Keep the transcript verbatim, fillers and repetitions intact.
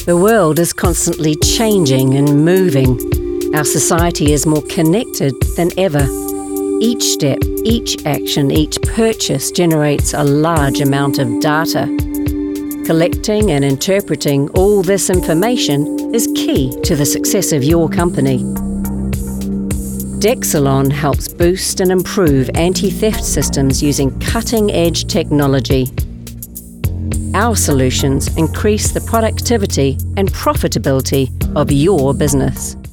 The world is constantly changing and moving. Our society is more connected than ever. Each step, each action, each purchase generates a large amount of data. Collecting and interpreting all this information is key to the success of your company. Dexalon helps boost and improve anti-theft systems using cutting-edge technology. Our solutions increase the productivity and profitability of your business.